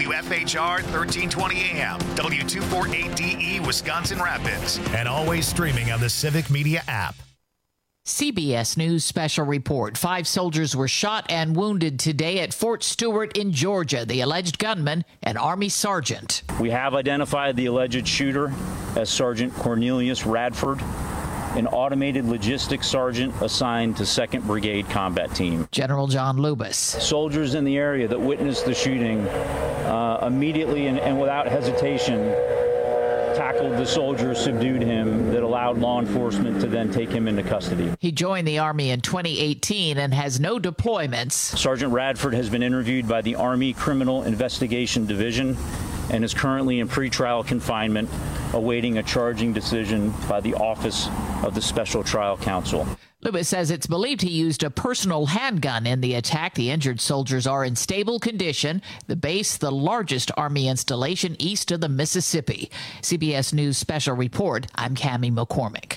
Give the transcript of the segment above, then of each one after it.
WFHR 1320 AM, W248DE Wisconsin Rapids, and always streaming on the Civic Media app. CBS News special report. 5 soldiers were shot and wounded today at Fort Stewart in Georgia. The alleged gunman, an Army sergeant. We have identified the alleged shooter as Sergeant Cornelius Radford, an automated logistics sergeant assigned to 2nd Brigade Combat Team. General John Lubis. Soldiers in the area that witnessed the shooting immediately and without hesitation tackled the soldier, subdued him, that allowed law enforcement to then take him into custody. He joined the Army in 2018 and has no deployments. Sergeant Radford has been interviewed by the Army Criminal Investigation Division and is currently in pretrial confinement, awaiting a charging decision by the Office of the Special Trial Counsel. Lubis says it's believed he used a personal handgun in the attack. The injured soldiers are in stable condition. The base, the largest Army installation east of the Mississippi. CBS News special report. I'm Cammie McCormick.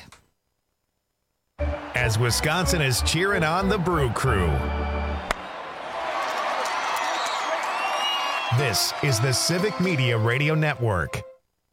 As Wisconsin is cheering on the Brew Crew. This is the Civic Media Radio Network.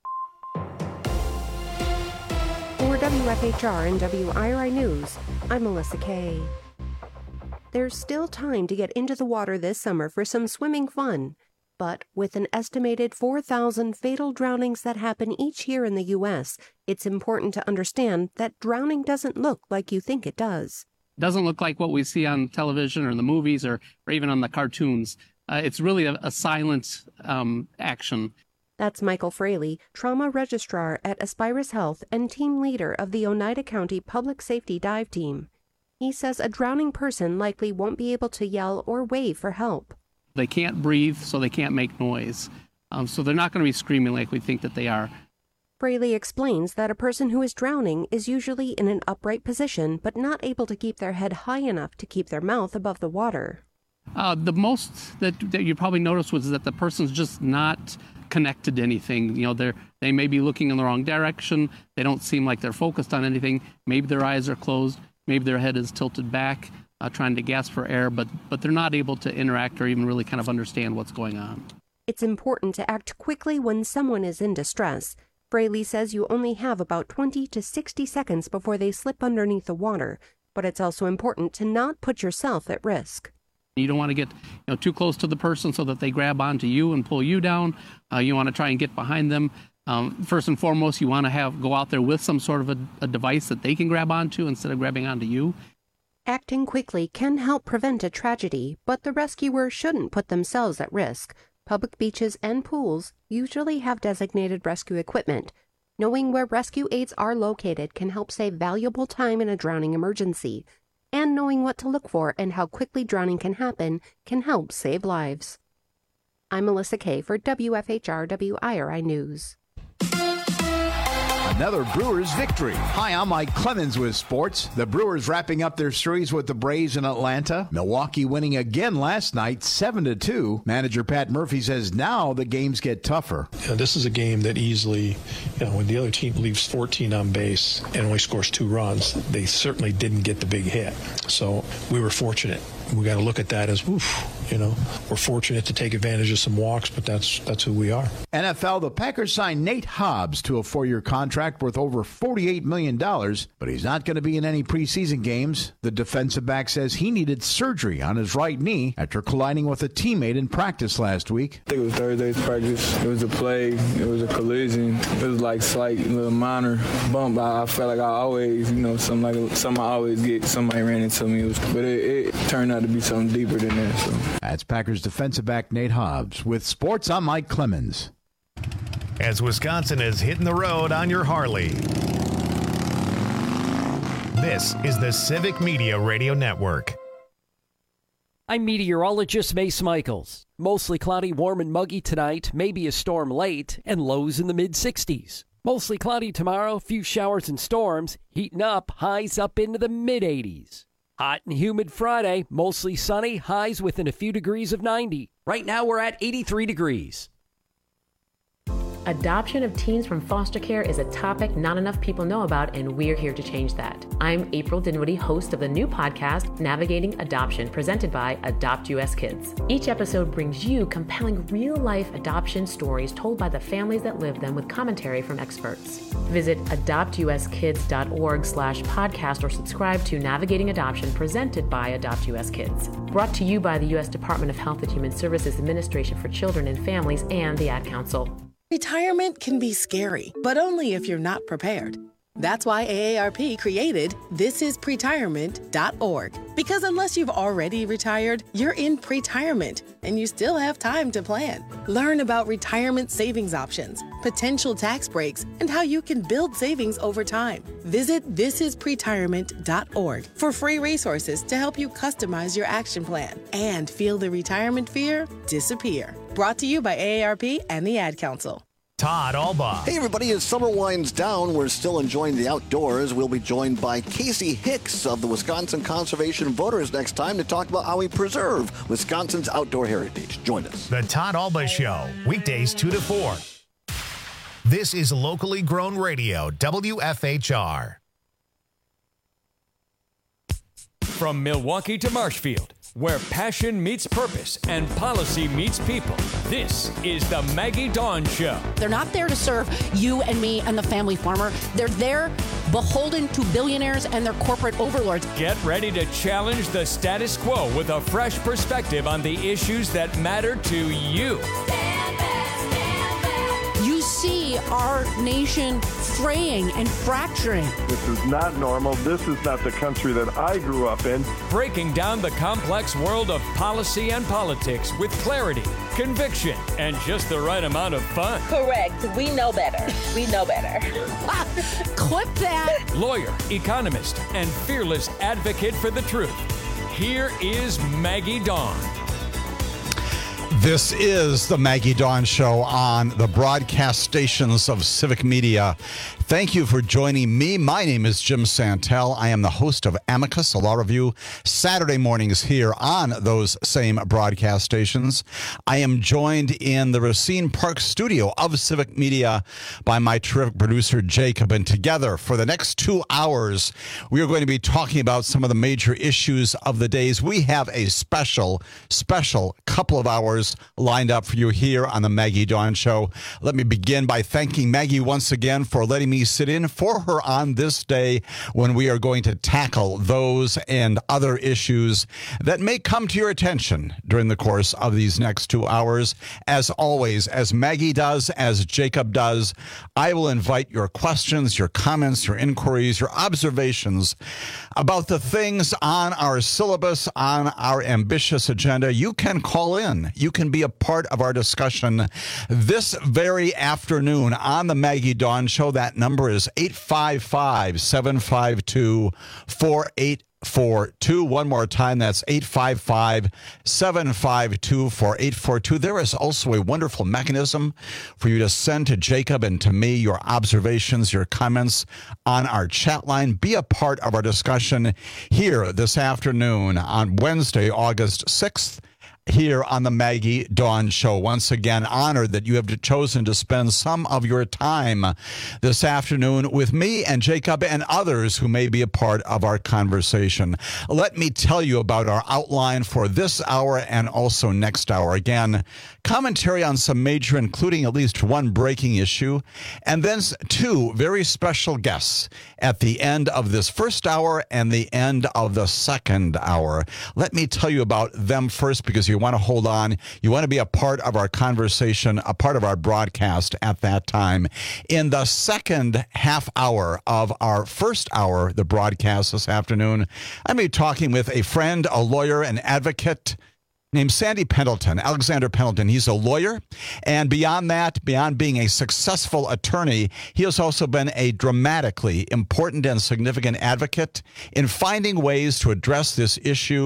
For WFHR and WIRI News, I'm Melissa Kay. There's still time to get into the water this summer for some swimming fun, but with an estimated 4,000 fatal drownings that happen each year in the U.S., it's important to understand that drowning doesn't look like you think it does. It doesn't look like what we see on television or in the movies or even on the cartoons. It's really a silent action. That's Michael Fraley, trauma registrar at Aspirus Health and team leader of the Oneida County Public Safety Dive Team. He says a drowning person likely won't be able to yell or wave for help. They can't breathe, so they can't make noise. So they're not going to be screaming like we think that they are. Fraley explains that a person who is drowning is usually in an upright position but not able to keep their head high enough to keep their mouth above the water. The most that you probably noticed was that the person's just not connected to anything. You know, they may be looking in the wrong direction. They don't seem like they're focused on anything. Maybe their eyes are closed. Maybe their head is tilted back, trying to gasp for air, but they're not able to interact or even really kind of understand what's going on. It's important to act quickly when someone is in distress. Fraley says you only have about 20 to 60 seconds before they slip underneath the water, but it's also important to not put yourself at risk. You don't want to get too close to the person so that they grab onto you and pull you down. You want to try and get behind them. First and foremost, you want to go out there with some sort of a device that they can grab onto instead of grabbing onto you. Acting quickly can help prevent a tragedy, but the rescuer shouldn't put themselves at risk. Public beaches and pools usually have designated rescue equipment. Knowing where rescue aids are located can help save valuable time in a drowning emergency. And knowing what to look for and how quickly drowning can happen can help save lives. I'm Melissa Kay for WFHR WIRI News. Another Brewers victory. Hi, I'm Mike Clemens with sports. The Brewers wrapping up their series with the Braves in Atlanta. Milwaukee winning again last night, 7-2. Manager Pat Murphy says now the games get tougher. This is a game that easily, when the other team leaves 14 on base and only scores 2 runs, they certainly didn't get the big hit. So we were fortunate. We got to look at that as, we're fortunate to take advantage of some walks, but that's who we are. NFL, the Packers signed Nate Hobbs to a 4-year contract worth over $48 million, but he's not going to be in any preseason games. The defensive back says he needed surgery on his right knee after colliding with a teammate in practice last week. I think it was Thursday's practice. It was a play. It was a collision. It was like slight little minor bump. I felt like I always, something I always get. Somebody ran into me. But it turned out to be something deeper than that. So. That's Packers defensive back Nate Hobbs. With sports, I'm Mike Clemens. As Wisconsin is hitting the road on your Harley. This is the Civic Media Radio Network. I'm meteorologist Mace Michaels. Mostly cloudy, warm and muggy tonight, maybe a storm late, and lows in the mid-60s. Mostly cloudy tomorrow, few showers and storms, heating up, highs up into the mid-80s. Hot and humid Friday, mostly sunny, highs within a few degrees of 90. Right now we're at 83 degrees. Adoption of teens from foster care is a topic not enough people know about, and we're here to change that. I'm April Dinwiddie, host of the new podcast, Navigating Adoption, presented by Adopt US Kids. Each episode brings you compelling real-life adoption stories told by the families that live them with commentary from experts. Visit adoptuskids.org/podcast or subscribe to Navigating Adoption, presented by Adopt US Kids. Brought to you by the U.S. Department of Health and Human Services Administration for Children and Families and the Ad Council. Retirement can be scary, but only if you're not prepared. That's why AARP created thisispretirement.org. Because unless you've already retired, you're in pretirement, and you still have time to plan. Learn about retirement savings options, potential tax breaks, and how you can build savings over time. Visit thisispretirement.org for free resources to help you customize your action plan and feel the retirement fear disappear. Brought to you by AARP and the Ad Council. Todd Albaugh. Hey, everybody. As summer winds down, we're still enjoying the outdoors. We'll be joined by Casey Hicks of the Wisconsin Conservation Voters next time to talk about how we preserve Wisconsin's outdoor heritage. Join us. The Todd Albaugh Show, weekdays 2 to 4. This is locally grown radio, WFHR. From Milwaukee to Marshfield, where passion meets purpose and policy meets people, this is the Maggie Dawn Show. They're not there to serve you and me and the family farmer. They're there beholden to billionaires and their corporate overlords. Get ready to challenge the status quo with a fresh perspective on the issues that matter to you. You see our nation fraying and fracturing. This is not normal. This is not the country that I grew up in. Breaking down the complex world of policy and politics with clarity, conviction, and just the right amount of fun. Correct. We know better. We know better. Clip that. Lawyer, economist, and fearless advocate for the truth. Here is Maggie Dawn. This is the Maggie Dawn Show on the broadcast stations of Civic Media. Thank you for joining me. My name is Jim Santel. I am the host of Amicus, a law review, Saturday mornings here on those same broadcast stations. I am joined in the Racine Park studio of Civic Media by my terrific producer, Jacob. And together for the next 2 hours, we are going to be talking about some of the major issues of the days. We have a special couple of hours lined up for you here on the Maggie Dawn Show. Let me begin by thanking Maggie once again for letting me sit in for her on this day when we are going to tackle those and other issues that may come to your attention during the course of these next 2 hours. As always, as Maggie does, as Jacob does, I will invite your questions, your comments, your inquiries, your observations about the things on our syllabus, on our ambitious agenda. You can call in. You can be a part of our discussion this very afternoon on the Maggie Dawn Show. That number is 855-752-4842. One more time, that's 855-752-4842. There is also a wonderful mechanism for you to send to Jacob and to me your observations, your comments on our chat line. Be a part of our discussion here this afternoon on Wednesday, August 6th. Here on the Maggie Dawn Show. Once again, honored that you have chosen to spend some of your time this afternoon with me and Jacob and others who may be a part of our conversation. Let me tell you about our outline for this hour and also next hour. Again, commentary on some major, including at least one breaking issue, and then two very special guests at the end of this first hour and the end of the second hour. Let me tell you about them first, because you want to hold on. You want to be a part of our conversation, a part of our broadcast at that time. In the second half hour of our first hour, the broadcast this afternoon, I'm going to be talking with a friend, a lawyer, an advocate named Sandy Pendleton, Alexander Pendleton. He's a lawyer, and beyond that, beyond being a successful attorney, he has also been a dramatically important and significant advocate in finding ways to address this issue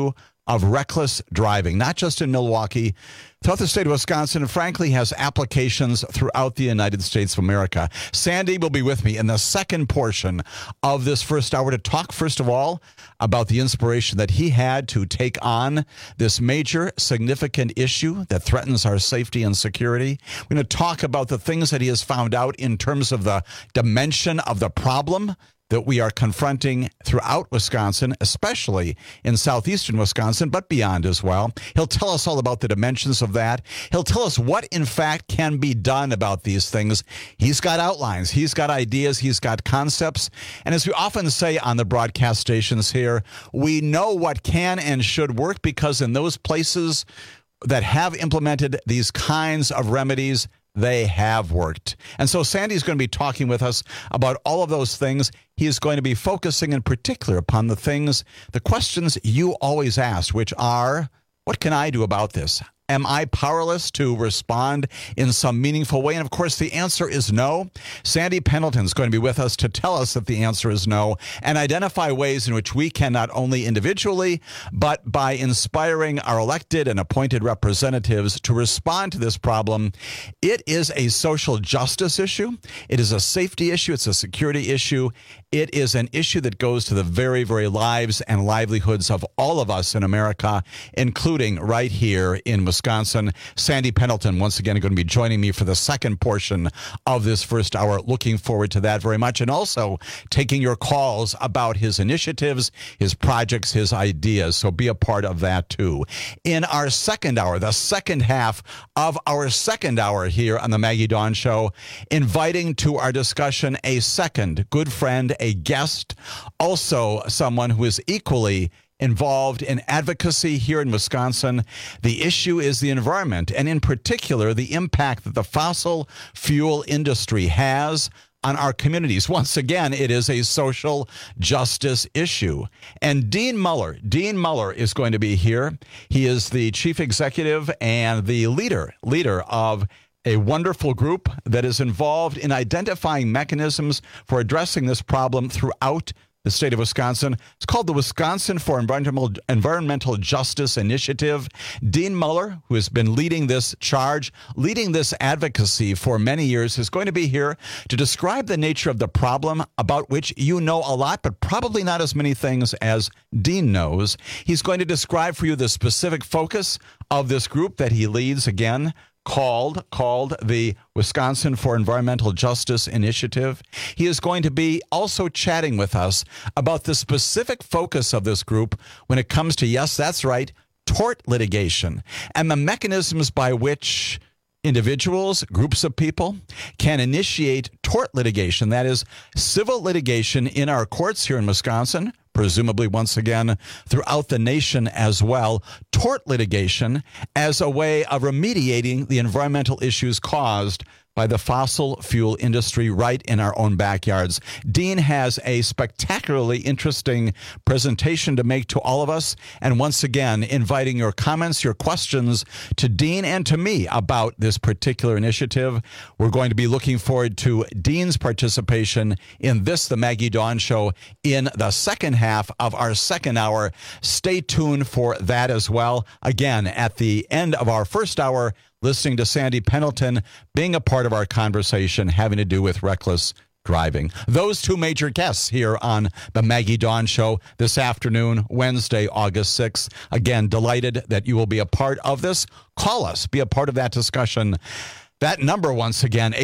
of reckless driving, not just in Milwaukee, throughout the state of Wisconsin, and frankly has applications throughout the United States of America. Sandy will be with me in the second portion of this first hour to talk, first of all, about the inspiration that he had to take on this major, significant issue that threatens our safety and security. We're going to talk about the things that he has found out in terms of the dimension of the problem that we are confronting throughout Wisconsin, especially in southeastern Wisconsin, but beyond as well. He'll tell us all about the dimensions of that. He'll tell us what, in fact, can be done about these things. He's got outlines. He's got ideas. He's got concepts. And as we often say on the broadcast stations here, we know what can and should work because in those places that have implemented these kinds of remedies, they have worked. And so Sandy's going to be talking with us about all of those things. He is going to be focusing in particular upon the questions you always ask, which are, what can I do about this? Am I powerless to respond in some meaningful way? And of course, the answer is no. Sandy Pendleton is going to be with us to tell us that the answer is no and identify ways in which we can not only individually, but by inspiring our elected and appointed representatives to respond to this problem. It is a social justice issue. It is a safety issue. It's a security issue. It is an issue that goes to the very, very lives and livelihoods of all of us in America, including right here in Wisconsin. Sandy Pendleton, once again, going to be joining me for the second portion of this first hour. Looking forward to that very much. And also taking your calls about his initiatives, his projects, his ideas. So be a part of that, too. In our second hour, the second half of our second hour here on the Maggie Dawn Show, inviting to our discussion a second good friend, a guest, also someone who is equally involved in advocacy here in Wisconsin. The issue is the environment, and in particular, the impact that the fossil fuel industry has on our communities. Once again, it is a social justice issue. And Dean Muller is going to be here. He is the chief executive and the leader of a wonderful group that is involved in identifying mechanisms for addressing this problem throughout the state of Wisconsin. It's called the Wisconsin for Environmental Justice Initiative. Dean Muller, who has been leading this charge, leading this advocacy for many years, is going to be here to describe the nature of the problem about which you know a lot, but probably not as many things as Dean knows. He's going to describe for you the specific focus of this group that he leads, again, called the Wisconsin for Environmental Justice Initiative. He is going to be also chatting with us about the specific focus of this group when it comes to, yes, that's right, tort litigation and the mechanisms by which individuals, groups of people can initiate tort litigation, that is, civil litigation in our courts here in Wisconsin, presumably once again throughout the nation as well, tort litigation as a way of remediating the environmental issues caused by the fossil fuel industry right in our own backyards. Dean has a spectacularly interesting presentation to make to all of us. And once again, inviting your comments, your questions to Dean and to me about this particular initiative. We're going to be looking forward to Dean's participation in this, the Maggie Dawn Show, in the second half of our second hour. Stay tuned for that as well. Again, at the end of our first hour, listening to Sandy Pendleton being a part of our conversation having to do with reckless driving. Those two major guests here on the Maggie Dawn Show this afternoon, Wednesday, August 6th. Again, delighted that you will be a part of this. Call us. Be a part of that discussion. That number, once again,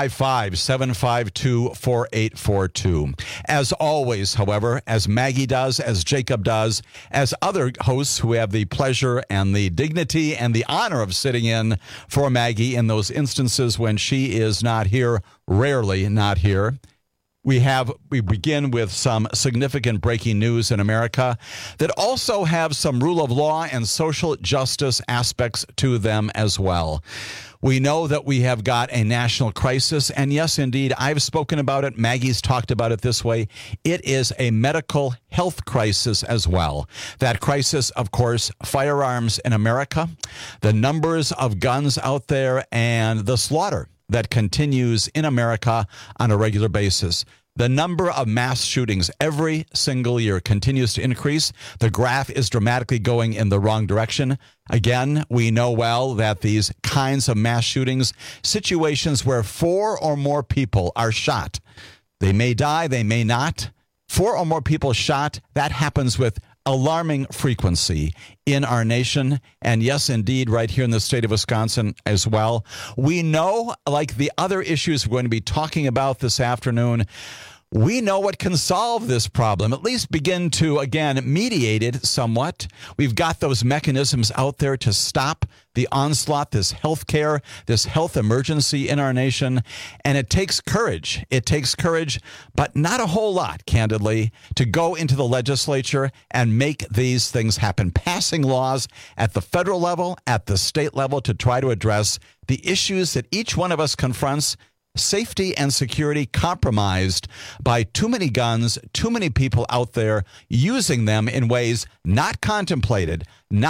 855-752-4842. As always, however, as Maggie does, as Jacob does, as other hosts who have the pleasure and the dignity and the honor of sitting in for Maggie in those instances when she is not here, rarely not here, we begin with some significant breaking news in America that also have some rule of law and social justice aspects to them as well. We know that we have got a national crisis, and yes, indeed, I've spoken about it. Maggie's talked about it this way. It is a medical health crisis as well. That crisis, of course, firearms in America, the numbers of guns out there, and the slaughter that continues in America on a regular basis. The number of mass shootings every single year continues to increase. The graph is dramatically going in the wrong direction. Again, we know well that these kinds of mass shootings, situations where 4 or more people are shot, they may die, they may not. 4 or more people shot, that happens with alarming frequency in our nation. And yes, indeed, right here in the state of Wisconsin as well. We know, like the other issues we're going to be talking about this afternoon, we know what can solve this problem, at least begin to, again, mediate it somewhat. We've got those mechanisms out there to stop the onslaught, this healthcare, this health emergency in our nation. And it takes courage. It takes courage, but not a whole lot, candidly, to go into the legislature and make these things happen. Passing laws at the federal level, at the state level, to try to address the issues that each one of us confronts. Safety and security compromised by too many guns, too many people out there using them in ways not contemplated,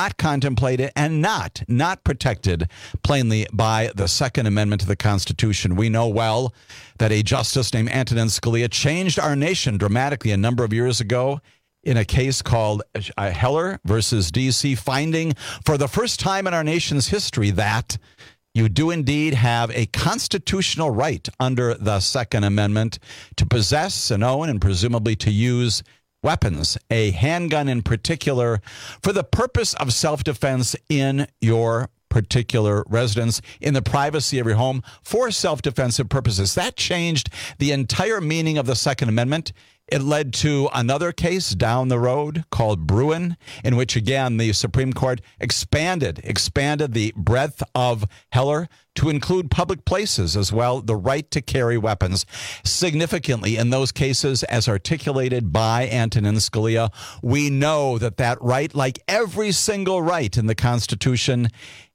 and not protected plainly by the Second Amendment to the Constitution. We know well that a justice named Antonin Scalia changed our nation dramatically a number of years ago in a case called Heller versus D.C., finding for the first time in our nation's history that you do indeed have a constitutional right under the Second Amendment to possess and own and presumably to use weapons, a handgun in particular, for the purpose of self-defense in your particular residence, in the privacy of your home, for self-defensive purposes. That changed the entire meaning of the Second Amendment. It led to another case down the road called Bruin, in which, again, the Supreme Court expanded the breadth of Heller to include public places as well, the right to carry weapons. Significantly, in those cases, as articulated by Antonin Scalia, we know that that right, like every single right in the Constitution,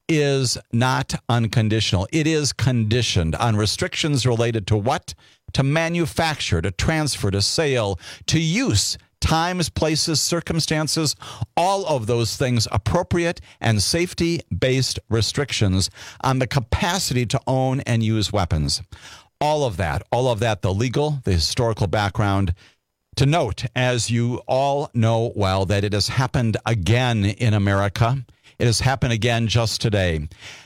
is not unconditional. It is conditioned on restrictions related to what? To manufacture, to transfer, to sale, to use, times, places, circumstances, all of those things appropriate and safety-based restrictions on the capacity to own and use weapons. All of that, the legal, the historical background. To note, as you all know well, that it has happened again in America. It has happened again just today.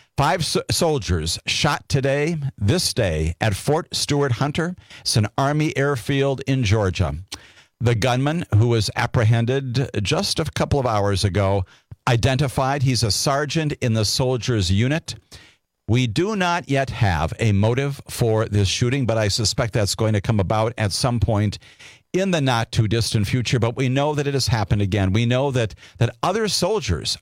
5 soldiers shot today, this day, at Fort Stewart Hunter. It's an Army airfield in Georgia. The gunman, who was apprehended just a couple of hours ago, identified. He's a sergeant in the soldiers' unit. We do not yet have a motive for this shooting, but I suspect that's going to come about at some point in the not too distant future. But we know that it has happened again. We know that other soldiers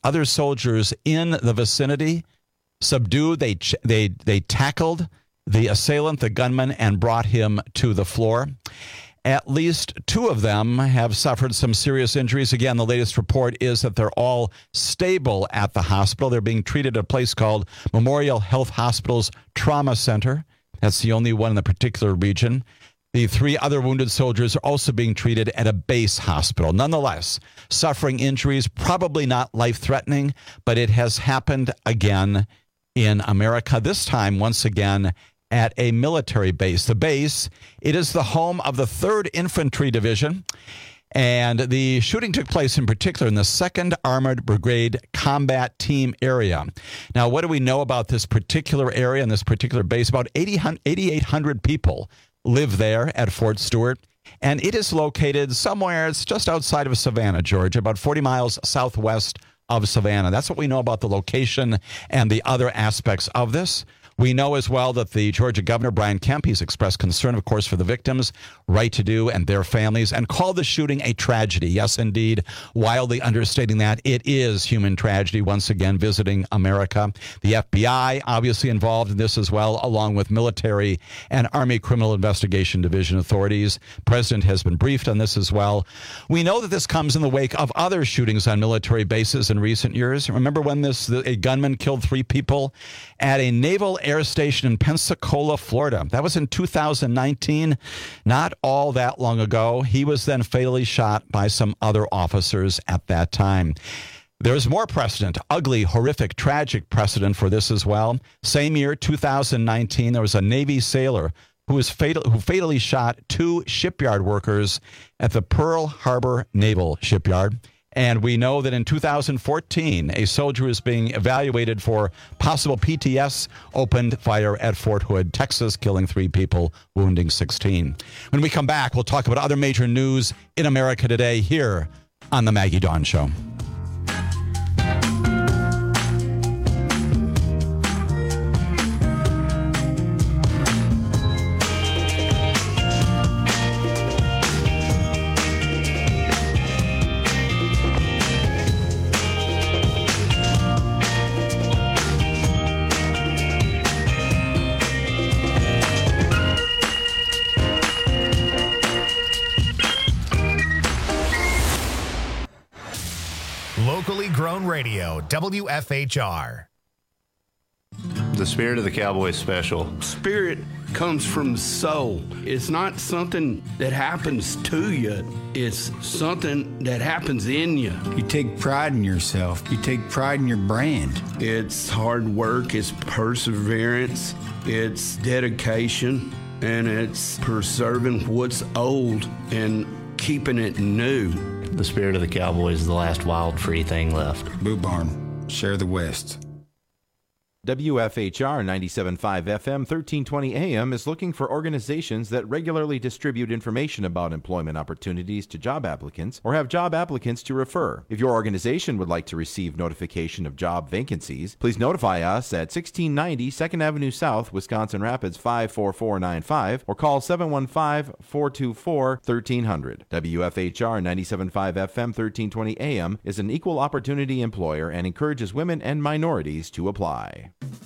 in the vicinity subdued, they tackled the assailant, the gunman, and brought him to the floor. At least 2 of them have suffered some serious injuries. Again, the latest report is that they're all stable at the hospital. They're being treated at a place called Memorial Health Hospital's Trauma Center. That's the only one in the particular region. The 3 other wounded soldiers are also being treated at a base hospital. Nonetheless, suffering injuries, probably not life-threatening, but it has happened again in America, this time, once again, at a military base. The base, it is the home of the 3rd Infantry Division, and the shooting took place in particular in the 2nd Armored Brigade Combat Team area. Now, what do we know about this particular area and this particular base? About 8,800 people live there at Fort Stewart, and it is located somewhere, it's just outside of Savannah, Georgia, about 40 miles southwest of Savannah. That's what we know about the location and the other aspects of this. We know as well that the Georgia Governor, Brian Kemp, he's expressed concern, of course, for the victims, right to do, and their families, and called the shooting a tragedy. Yes, indeed, wildly understating that. It is human tragedy, once again, visiting America. The FBI, obviously involved in this as well, along with military and Army Criminal Investigation Division authorities. President has been briefed on this as well. We know that this comes in the wake of other shootings on military bases in recent years. Remember when a gunman killed 3 people at a naval air station in Pensacola, Florida? That was in 2019, not all that long ago. He was then fatally shot by some other officers at that time. There's more precedent, ugly, horrific, tragic precedent for this as well. Same year, 2019, there was a Navy sailor who fatally shot 2 shipyard workers at the Pearl Harbor Naval Shipyard. And we know that in 2014, a soldier is being evaluated for possible PTS, opened fire at Fort Hood, Texas, killing 3 people, wounding 16. When we come back, we'll talk about other major news in America today here on The Maggie Dawn Show. Locally grown radio, WFHR. The Spirit of the Cowboy special. Spirit comes from soul. It's not something that happens to you. It's something that happens in you. You take pride in yourself. You take pride in your brand. It's hard work. It's perseverance. It's dedication. And it's preserving what's old and keeping it new. The Spirit of the Cowboy is the last wild, free thing left. Boot Barn. Share the West. WFHR 97.5 FM, 1320 AM is looking for organizations that regularly distribute information about employment opportunities to job applicants or have job applicants to refer. If your organization would like to receive notification of job vacancies, please notify us at 1690 2nd Avenue South, Wisconsin Rapids 54495 or call 715-424-1300. WFHR 97.5 FM, 1320 AM is an equal opportunity employer and encourages women and minorities to apply.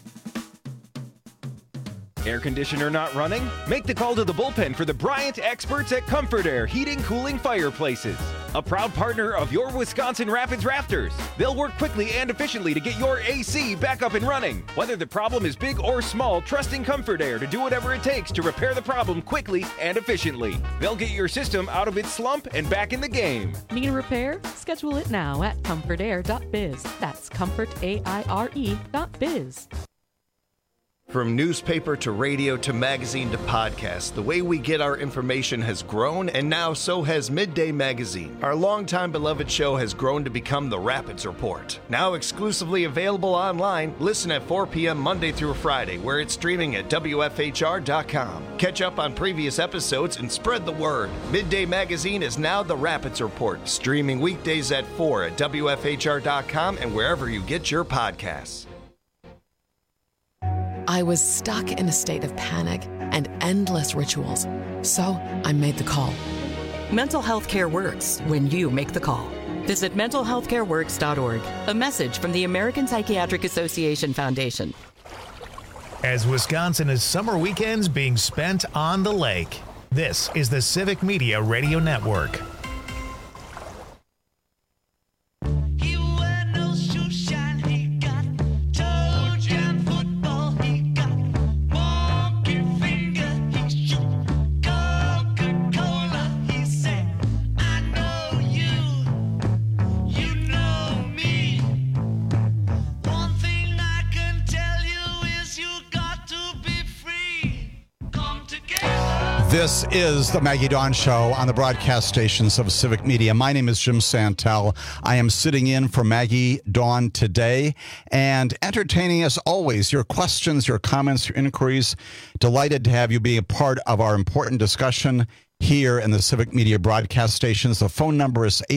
Air conditioner not running? Make the call to the bullpen for the Bryant experts at Comfort Air Heating, Cooling, Fireplaces. A proud partner of your Wisconsin Rapids Rafters. They'll work quickly and efficiently to get your AC back up and running. Whether the problem is big or small, trusting Comfort Air to do whatever it takes to repair the problem quickly and efficiently. They'll get your system out of its slump and back in the game. Need a repair? Schedule it now at comfortair.biz. That's comfortaire.biz. From newspaper to radio to magazine to podcast, the way we get our information has grown, and now so has Midday Magazine. Our longtime beloved show has grown to become the Rapids Report. Now exclusively available online, listen at 4 p.m. Monday through Friday, where it's streaming at WFHR.com. Catch up on previous episodes and spread the word. Midday Magazine is now the Rapids Report, streaming weekdays at 4 at WFHR.com and wherever you get your podcasts. I was stuck in a state of panic and endless rituals, so I made the call. Mental health care works when you make the call. Visit mentalhealthcareworks.org. A message from the American Psychiatric Association Foundation. As Wisconsin is summer weekends being spent on the lake, this is the Civic Media Radio Network. This is the Maggie Dawn Show on the broadcast stations of Civic Media. My name is Jim Santel. I am sitting in for Maggie Dawn today and entertaining, as always, your questions, your comments, your inquiries. Delighted to have you be a part of our important discussion here in the Civic Media broadcast stations. The phone number is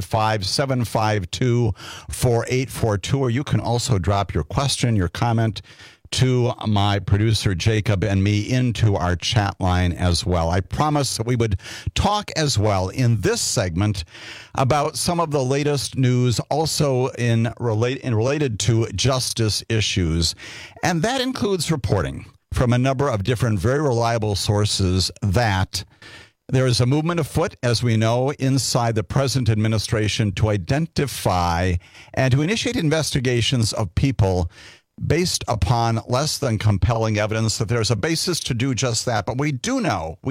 855-752-4842, or you can also drop your question, your comment to my producer Jacob and me into our chat line as well. I promised that we would talk as well in this segment about some of the latest news, also related to justice issues, and that includes reporting from a number of different very reliable sources that there is a movement afoot, as we know, inside the present administration to identify and to initiate investigations of people based upon less than compelling evidence that there's a basis to do just that. But we do know,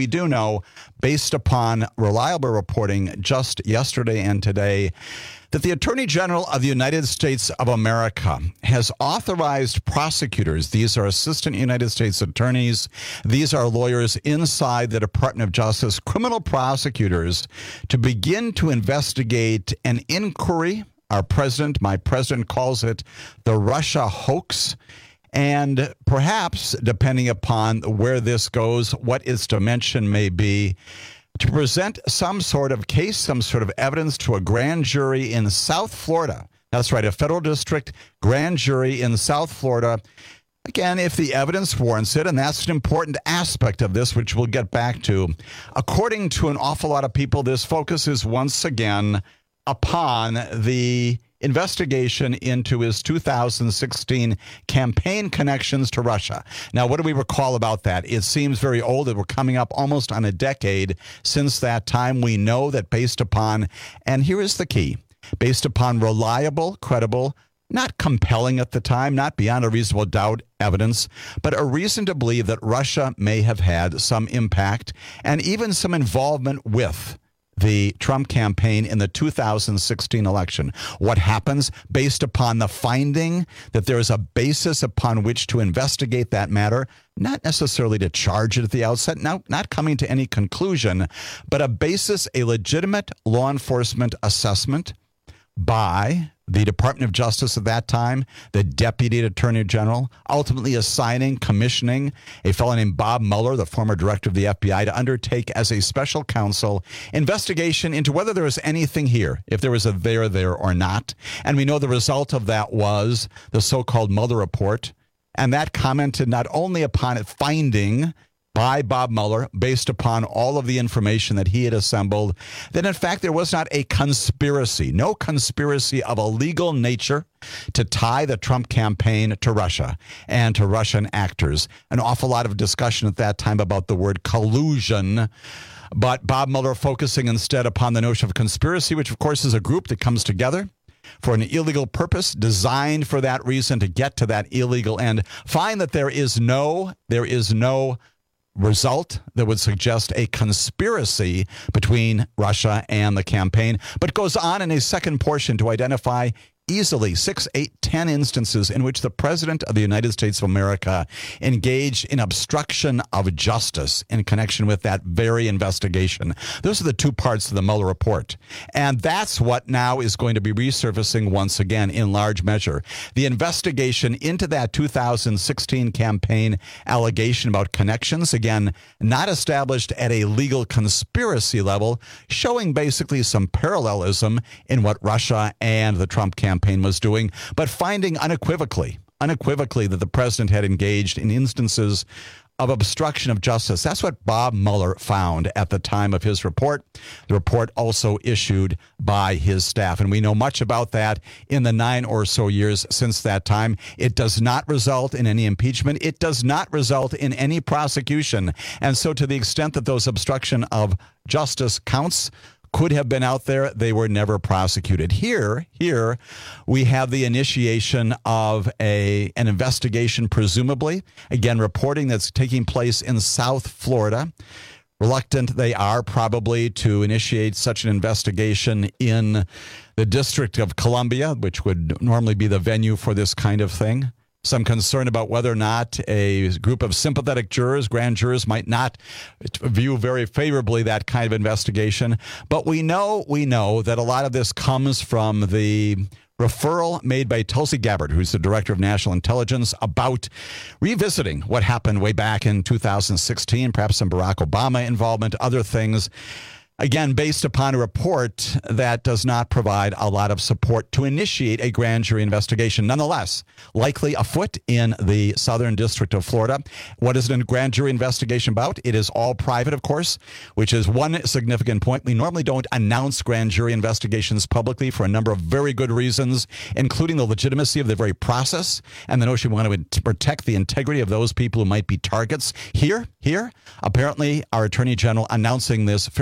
based upon reliable reporting just yesterday and today, that the Attorney General of the United States of America has authorized prosecutors, these are assistant United States attorneys, these are lawyers inside the Department of Justice, criminal prosecutors, to begin to investigate an inquiry. My president calls it the Russia hoax. And perhaps, depending upon where this goes, what its dimension may be, to present some sort of case, some sort of evidence to a grand jury in South Florida. That's right, a federal district grand jury in South Florida. Again, if the evidence warrants it, and that's an important aspect of this, which we'll get back to. According to an awful lot of people, this focuses once again upon the investigation into his 2016 campaign connections to Russia. Now, what do we recall about that? It seems very old that we're coming up almost on a decade since that time. We know that based upon, and here is the key, based upon reliable, credible, not compelling at the time, not beyond a reasonable doubt evidence, but a reason to believe that Russia may have had some impact and even some involvement with the Trump campaign in the 2016 election. What happens based upon the finding that there is a basis upon which to investigate that matter, not necessarily to charge it at the outset, not coming to any conclusion, but a basis, a legitimate law enforcement assessment by the Department of Justice at that time, the Deputy Attorney General, ultimately commissioning a fellow named Bob Mueller, the former director of the FBI, to undertake as a special counsel investigation into whether there was anything here, if there was a there or not. And we know the result of that was the so-called Mueller report. And that commented not only upon its finding by Bob Mueller, based upon all of the information that he had assembled, that in fact there was not a conspiracy, no conspiracy of a legal nature to tie the Trump campaign to Russia and to Russian actors. An awful lot of discussion at that time about the word collusion, but Bob Mueller focusing instead upon the notion of conspiracy, which of course is a group that comes together for an illegal purpose, designed for that reason, to get to that illegal end. Find that there is no result that would suggest a conspiracy between Russia and the campaign, but goes on in a second portion to identify easily 6, 8, 10 instances in which the President of the United States of America engaged in obstruction of justice in connection with that very investigation. Those are the two parts of the Mueller report. And that's what now is going to be resurfacing once again in large measure. The investigation into that 2016 campaign allegation about connections, again, not established at a legal conspiracy level, showing basically some parallelism in what Russia and the Trump campaign was doing, but finding unequivocally that the president had engaged in instances of obstruction of justice. That's what Bob Mueller found at the time of his report. The report also issued by his staff, and we know much about that in the 9 or so years since that time. It does not result in any impeachment. It does not result in any prosecution. And so to the extent that those obstruction of justice counts could have been out there, they were never prosecuted. Here we have the initiation of an investigation, presumably, again, reporting that's taking place in South Florida. Reluctant they are probably to initiate such an investigation in the District of Columbia, which would normally be the venue for this kind of thing. Some concern about whether or not a group of sympathetic jurors, grand jurors, might not view very favorably that kind of investigation. But we know that a lot of this comes from the referral made by Tulsi Gabbard, who's the director of national intelligence, about revisiting what happened way back in 2016, perhaps some Barack Obama involvement, other things. Again, based upon a report that does not provide a lot of support to initiate a grand jury investigation. Nonetheless, likely afoot in the Southern District of Florida. What is a grand jury investigation about? It is all private, of course, which is one significant point. We normally don't announce grand jury investigations publicly for a number of very good reasons, including the legitimacy of the very process and the notion we want to protect the integrity of those people who might be targets. Here, apparently, our Attorney General announcing this fairly publicly,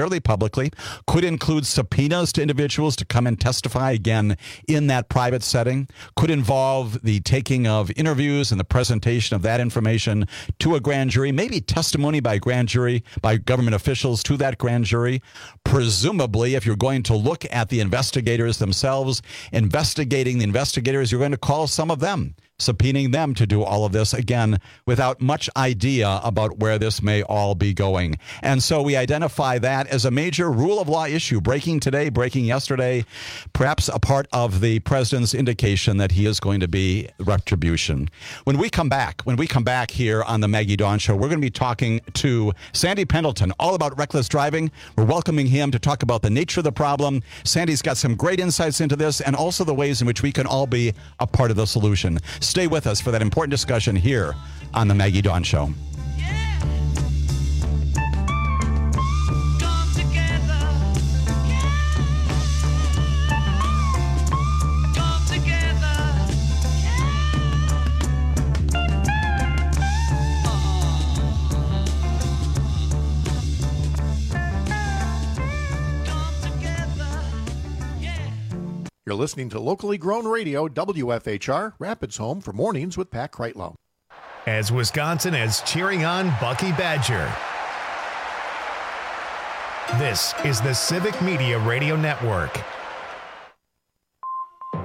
publicly. Could include subpoenas to individuals to come and testify again in that private setting. Could involve the taking of interviews and the presentation of that information to a grand jury, maybe testimony by grand jury, by government officials to that grand jury. Presumably, if you're going to look at the investigators themselves, investigating the investigators, you're going to call some of them, subpoenaing them to do all of this, again, without much idea about where this may all be going. And so we identify that as a major rule of law issue, breaking today, breaking yesterday, perhaps a part of the president's indication that he is going to be retribution. When we come back here on the Maggie Dawn Show, we're going to be talking to Sandy Pendleton all about reckless driving. We're welcoming him to talk about the nature of the problem. Sandy's got some great insights into this and also the ways in which we can all be a part of the solution. Stay with us for that important discussion here on the Maggie Dawn Show. You're listening to locally grown radio, WFHR, Rapids Home for Mornings with Pat Kreitlow. As Wisconsin is cheering on Bucky Badger. This is the Civic Media Radio Network. For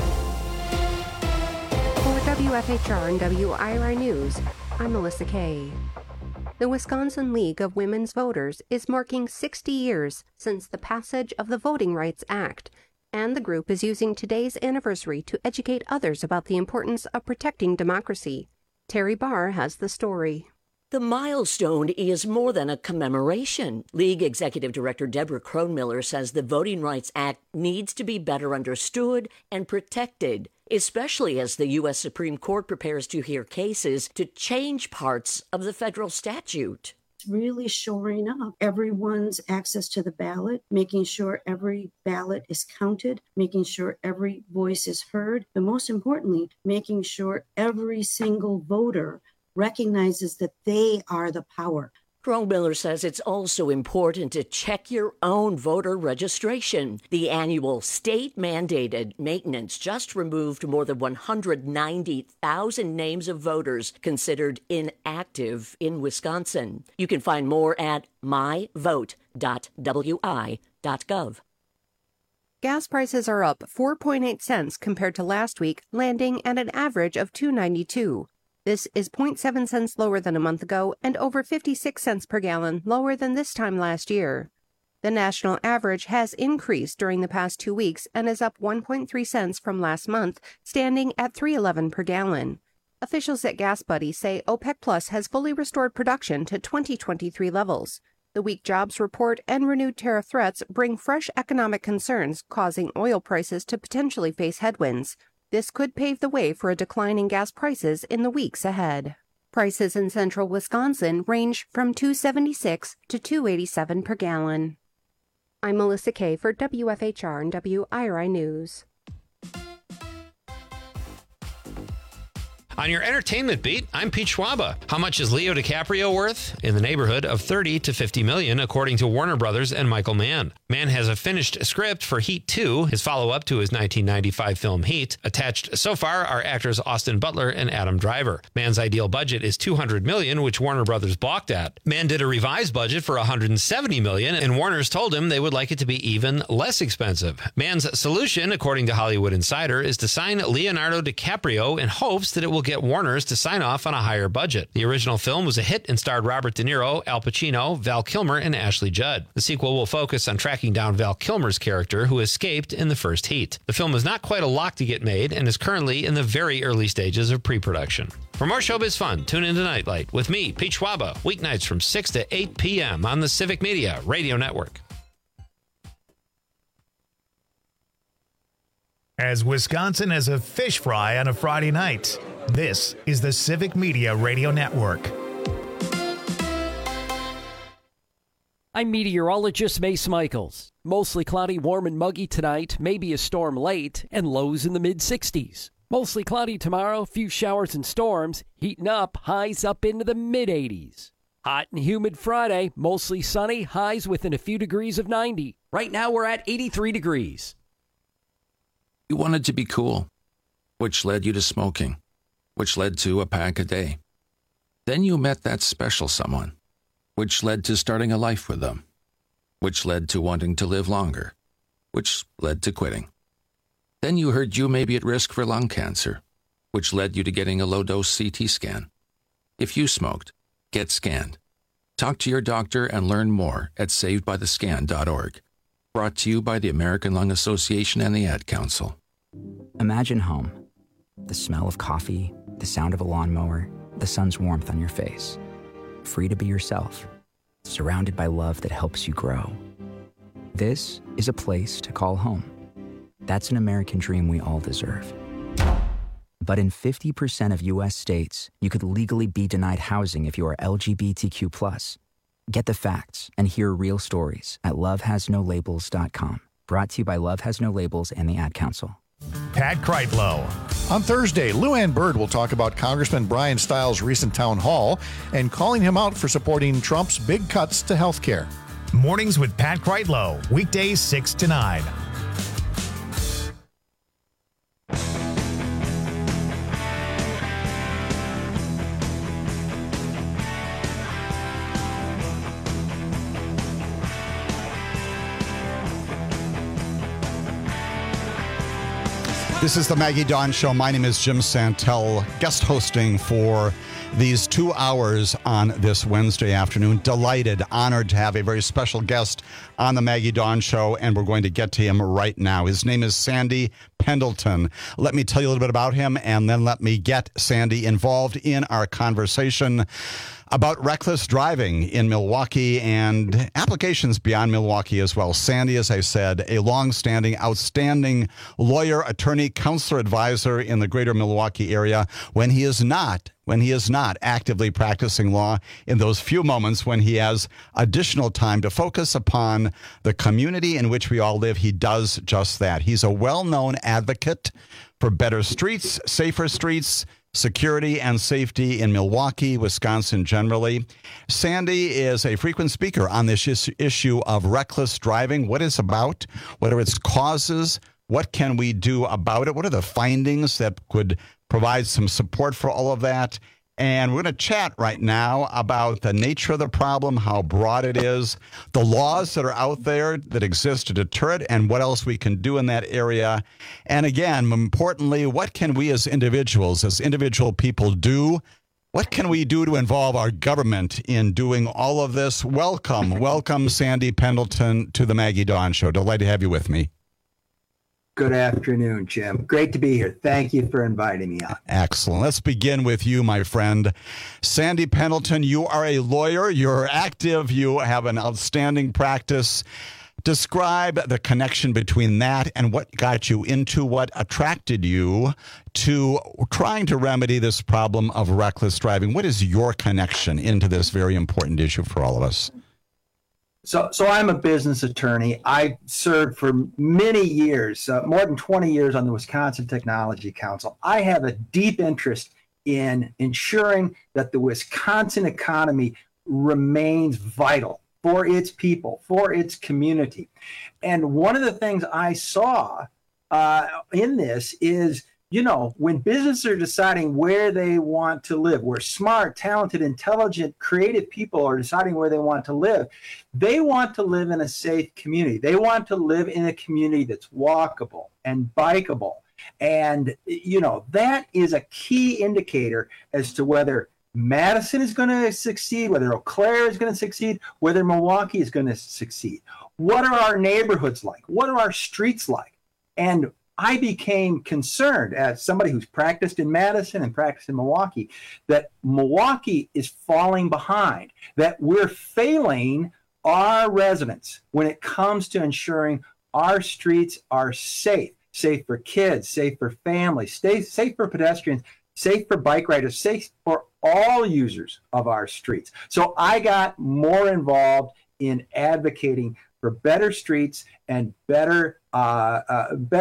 WFHR and WIRI News, I'm Melissa Kay. The Wisconsin League of Women's Voters is marking 60 years since the passage of the Voting Rights Act, and the group is using today's anniversary to educate others about the importance of protecting democracy. Terry Barr has the story. The milestone is more than a commemoration. League Executive Director Deborah Kronmiller says the Voting Rights Act needs to be better understood and protected, especially as the U.S. Supreme Court prepares to hear cases to change parts of the federal statute. Really shoring up everyone's access to the ballot, making sure every ballot is counted, making sure every voice is heard, but most importantly, making sure every single voter recognizes that they are the power. Kronmiller says it's also important to check your own voter registration. The annual state-mandated maintenance just removed more than 190,000 names of voters considered inactive in Wisconsin. You can find more at myvote.wi.gov. Gas prices are up 4.8 cents compared to last week, landing at an average of $2.92. This is 0.7 cents lower than a month ago and over 56 cents per gallon lower than this time last year. The national average has increased during the past 2 weeks and is up 1.3 cents from last month, standing at $3.11 per gallon. Officials at Gas Buddy say OPEC Plus has fully restored production to 2023 levels. The weak jobs report and renewed tariff threats bring fresh economic concerns, causing oil prices to potentially face headwinds. This could pave the way for a decline in gas prices in the weeks ahead. Prices in central Wisconsin range from $2.76 to $2.87 per gallon. I'm Melissa Kay for WFHR and WIRI News. On your entertainment beat, I'm Pete Schwaba. How much is Leo DiCaprio worth? In the neighborhood of $30 to $50 million, according to Warner Brothers and Michael Mann. Mann has a finished script for Heat 2, his follow-up to his 1995 film Heat. Attached so far are actors Austin Butler and Adam Driver. Mann's ideal budget is $200 million, which Warner Brothers balked at. Mann did a revised budget for $170 million, and Warner's told him they would like it to be even less expensive. Mann's solution, according to Hollywood Insider, is to sign Leonardo DiCaprio in hopes that it will get Warner's to sign off on a higher budget. The original film was a hit and starred Robert De Niro, Al Pacino, Val Kilmer, and Ashley Judd. The sequel will focus on tracking down Val Kilmer's character, who escaped in the first Heat. The film is not quite a lock to get made and is currently in the very early stages of pre-production. For more showbiz fun, tune into Nightlight with me, Pete Schwaba, weeknights from 6 to 8 p.m. on the Civic Media Radio Network. As Wisconsin has a fish fry on a Friday night, this is the Civic Media Radio Network. I'm meteorologist Mace Michaels. Mostly cloudy, warm and muggy tonight, maybe a storm late, and lows in the mid-60s. Mostly cloudy tomorrow, few showers and storms, heating up, highs up into the mid-80s. Hot and humid Friday, mostly sunny, highs within a few degrees of 90. Right now we're at 83 degrees. You wanted to be cool, which led you to smoking, which led to a pack a day. Then you met that special someone, which led to starting a life with them, which led to wanting to live longer, which led to quitting. Then you heard you may be at risk for lung cancer, which led you to getting a low-dose CT scan. If you smoked, get scanned. Talk to your doctor and learn more at savedbythescan.org. Brought to you by the American Lung Association and the Ad Council. Imagine home. The smell of coffee, the sound of a lawnmower, the sun's warmth on your face. Free to be yourself, surrounded by love that helps you grow. This is a place to call home. That's an American dream we all deserve. But in 50% of U.S. states, you could legally be denied housing if you are LGBTQ+. Get the facts and hear real stories at lovehasnolabels.com. Brought to you by Love Has No Labels and the Ad Council. Pat Kreitlow. On Thursday, Lou Ann Bird will talk about Congressman Brian Stiles' recent town hall and calling him out for supporting Trump's big cuts to health care. Mornings with Pat Kreitlow, weekdays 6 to 9. This is the Maggie Dawn Show. My name is Jim Santel, guest hosting for these 2 hours on this Wednesday afternoon. Delighted, honored to have a very special guest on the Maggie Dawn Show, and we're going to get to him right now. His name is Sandy Pendleton. Let me tell you a little bit about him, and then let me get Sandy involved in our conversation about reckless driving in Milwaukee and applications beyond Milwaukee as well. Sandy, as I said, a long-standing, outstanding lawyer, attorney, counselor, advisor in the greater Milwaukee area when he is not actively practicing law, in those few moments when he has additional time to focus upon the community in which we all live. He does just that. He's a well-known advocate for better streets, safer streets, security and safety in Milwaukee, Wisconsin generally. Sandy is a frequent speaker on this issue of reckless driving, what it's about, what are its causes, what can we do about it, what are the findings that could provide some support for all of that. And we're going to chat right now about the nature of the problem, how broad it is, the laws that are out there that exist to deter it, and what else we can do in that area. And again, importantly, what can we as individuals, as individual people do? What can we do to involve our government in doing all of this? Welcome, Sandy Pendleton, to the Maggie Dawn Show. Delighted to have you with me. Good afternoon, Jim. Great to be here. Thank you for inviting me on. Excellent. Let's begin with you, my friend. Sandy Pendleton, you are a lawyer. You're active. You have an outstanding practice. Describe the connection between that and what got you into, what attracted you to trying to remedy this problem of reckless driving. What is your connection into this very important issue for all of us? So I'm a business attorney. I served for many years, more than 20 years on the Wisconsin Technology Council. I have a deep interest in ensuring that the Wisconsin economy remains vital for its people, for its community. And one of the things I saw in this is, you know, when businesses are deciding where they want to live, where smart, talented, intelligent, creative people are deciding where they want to live, they want to live in a safe community. They want to live in a community that's walkable and bikeable. And, you know, that is a key indicator as to whether Madison is going to succeed, whether Eau Claire is going to succeed, whether Milwaukee is going to succeed. What are our neighborhoods like? What are our streets like? And I became concerned, as somebody who's practiced in Madison and practiced in Milwaukee, that Milwaukee is falling behind, that we're failing our residents when it comes to ensuring our streets are safe for kids, safe for families, safe for pedestrians, safe for bike riders, safe for all users of our streets. So I got more involved in advocating for better streets and better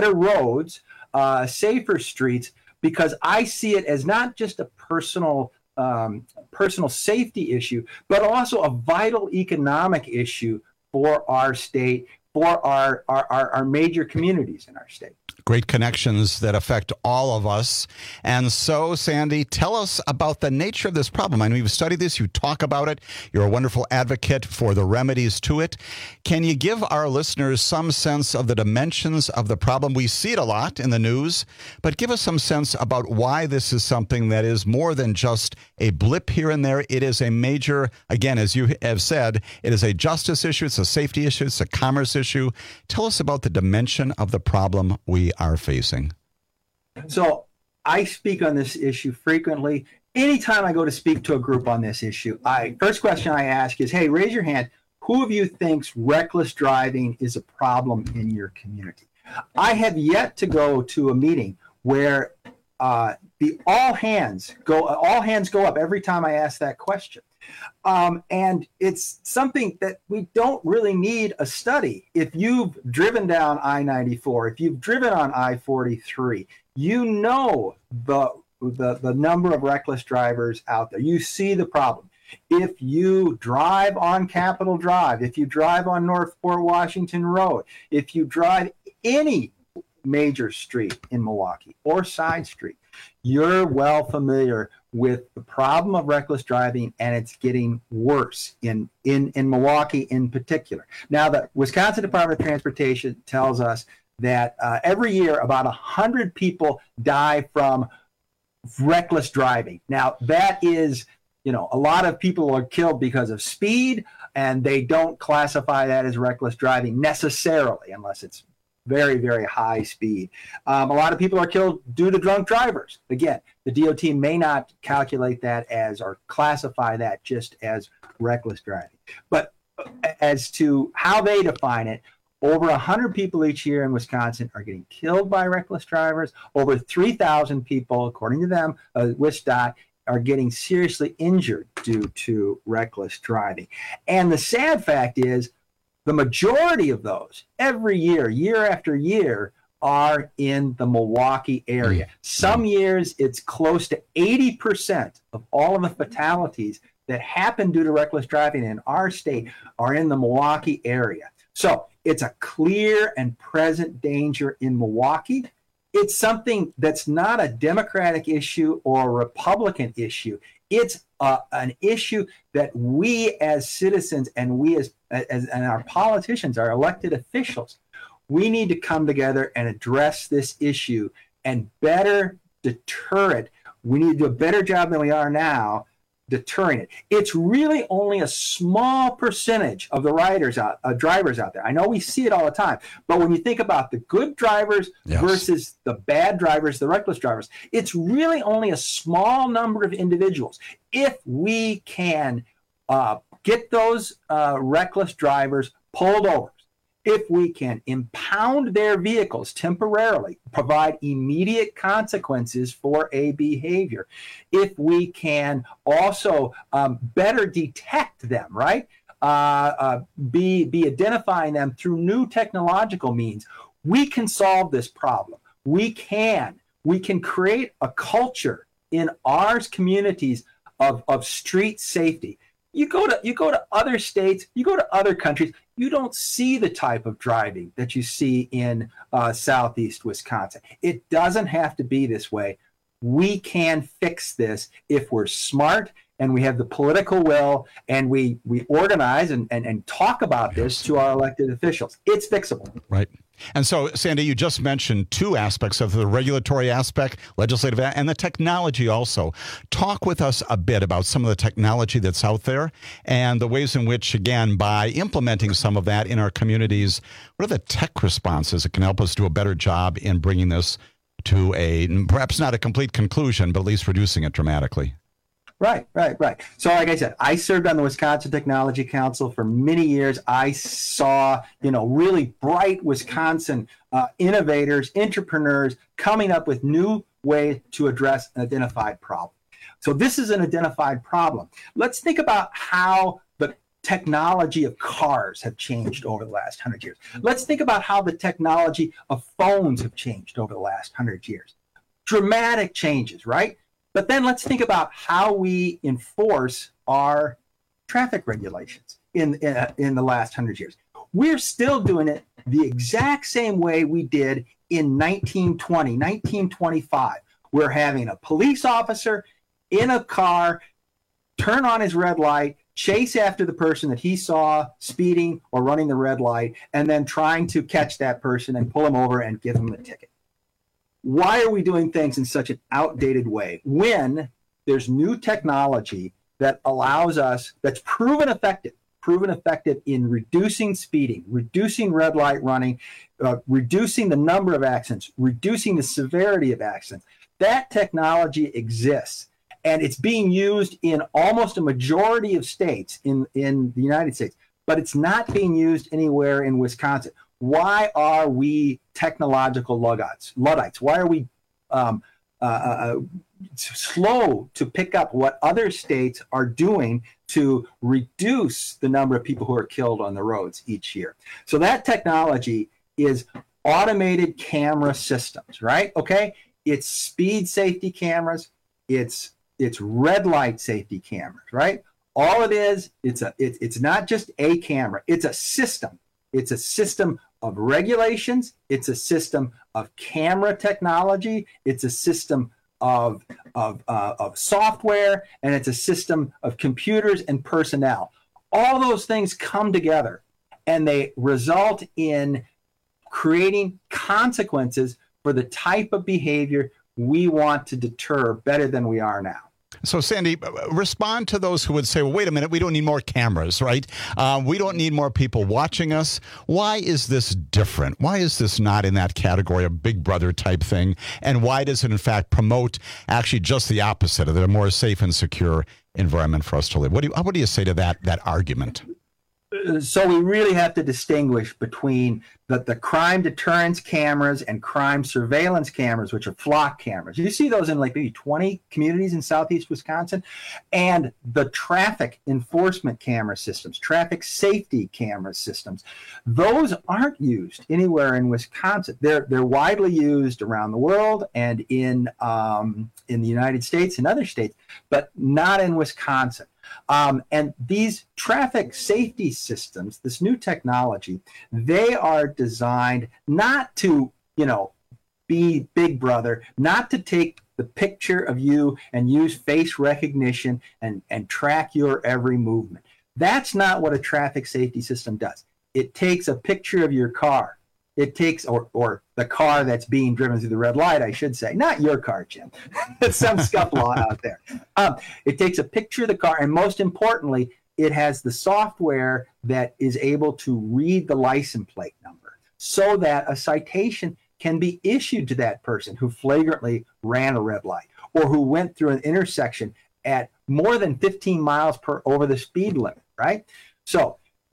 roads, safer streets, because I see it as not just a personal personal safety issue, but also a vital economic issue for our state, for our major communities in our state. Great connections that affect all of us. And so, Sandy, tell us about the nature of this problem. I know you've studied this, you talk about it, you're a wonderful advocate for the remedies to it. Can you give our listeners some sense of the dimensions of the problem? We see it a lot in the news, but give us some sense about why this is something that is more than just a blip here and there. It is a major, again, as you have said, it is a justice issue, it's a safety issue, it's a commerce issue. Tell us about the dimension of the problem we are facing. So I speak on this issue frequently. Anytime I go to speak to a group on this issue, first question I ask is, hey, raise your hand. Who of you thinks reckless driving is a problem in your community? I have yet to go to a meeting where all hands go up every time I ask that question. And it's something that we don't really need a study. If you've driven down I-94, if you've driven on I-43, you know the number of reckless drivers out there. You see the problem. If you drive on Capitol Drive, if you drive on North Fort Washington Road, if you drive any major street in Milwaukee or side street, you're well familiar with the problem of reckless driving, and it's getting worse in Milwaukee in particular. Now, the Wisconsin Department of Transportation tells us that every year about 100 people die from reckless driving. Now, that is, a lot of people are killed because of speed, and they don't classify that as reckless driving necessarily, unless it's very, very high speed. A lot of people are killed due to drunk drivers. Again, the DOT may not calculate that as or classify that just as reckless driving. But as to how they define it, over 100 people each year in Wisconsin are getting killed by reckless drivers. Over 3,000 people, according to them, WisDOT, are getting seriously injured due to reckless driving. And the sad fact is, the majority of those every year, year after year, are in the Milwaukee area. Some years it's close to 80% of all of the fatalities that happen due to reckless driving in our state are in the Milwaukee area. So it's a clear and present danger in Milwaukee. It's something that's not a Democratic issue or a Republican issue. It's an issue that we as citizens and we as our politicians, our elected officials, we need to come together and address this issue and better deter it. We need to do a better job than we are now deterring it. It's really only a small percentage of the drivers out there. I know we see it all the time, but when you think about the good drivers versus the bad drivers, the reckless drivers, it's really only a small number of individuals. If we can get those reckless drivers pulled over, if we can impound their vehicles temporarily, provide immediate consequences for a behavior, if we can also better detect them, right? Be identifying them through new technological means, we can solve this problem. We can create a culture in our communities of street safety. You go to other states, you go to other countries, you don't see the type of driving that you see in southeast Wisconsin. It doesn't have to be this way. We can fix this if we're smart and we have the political will and we organize and talk about this to our elected officials. It's fixable. Right. And so, Sandy, you just mentioned two aspects of the regulatory aspect, legislative, and the technology also. Talk with us a bit about some of the technology that's out there and the ways in which, again, by implementing some of that in our communities, what are the tech responses that can help us do a better job in bringing this to a, perhaps not a complete conclusion, but at least reducing it dramatically? Right. So like I said, I served on the Wisconsin Technology Council for many years. I saw, really bright Wisconsin innovators, entrepreneurs coming up with new ways to address an identified problem. So this is an identified problem. Let's think about how the technology of cars have changed over the last 100 years. Let's think about how the technology of phones have changed over the last 100 years. Dramatic changes, right? But then let's think about how we enforce our traffic regulations in the last 100 years. We're still doing it the exact same way we did in 1920, 1925. We're having a police officer in a car turn on his red light, chase after the person that he saw speeding or running the red light, and then trying to catch that person and pull him over and give him a ticket. Why are we doing things in such an outdated way when there's new technology that allows us, that's proven effective in reducing speeding, reducing red light running, reducing the number of accidents, reducing the severity of accidents? That technology exists, and it's being used in almost a majority of states in the United States, but it's not being used anywhere in Wisconsin. Why are we technological Luddites? Why are we slow to pick up what other states are doing to reduce the number of people who are killed on the roads each year? So that technology is automated camera systems, right? Okay, it's speed safety cameras, it's red light safety cameras, right? All it is, it's not just a camera, it's a system. It's a system of regulations. It's a system of camera technology. It's a system of software, and it's a system of computers and personnel. All those things come together, and they result in creating consequences for the type of behavior we want to deter better than we are now. So, Sandy, respond to those who would say, well, wait a minute, we don't need more cameras, right? We don't need more people watching us. Why is this different? Why is this not in that category of Big Brother type thing? And why does it, in fact, promote actually just the opposite of a more safe and secure environment for us to live? What do you say to that argument? So we really have to distinguish between the crime deterrence cameras and crime surveillance cameras, which are flock cameras. You see those in like maybe 20 communities in southeast Wisconsin, and the traffic enforcement camera systems, traffic safety camera systems. Those aren't used anywhere in Wisconsin. They're widely used around the world and in the United States and other states, but not in Wisconsin. And these traffic safety systems, this new technology, they are designed not to, be Big Brother, not to take the picture of you and use face recognition and track your every movement. That's not what a traffic safety system does. It takes a picture of your car. It takes, or the car that's being driven through the red light, I should say, not your car, Jim. It's some scufflaw out there. It takes a picture of the car, and most importantly, it has the software that is able to read the license plate number so that a citation can be issued to that person who flagrantly ran a red light or who went through an intersection at more than 15 miles per over the speed limit, right? So,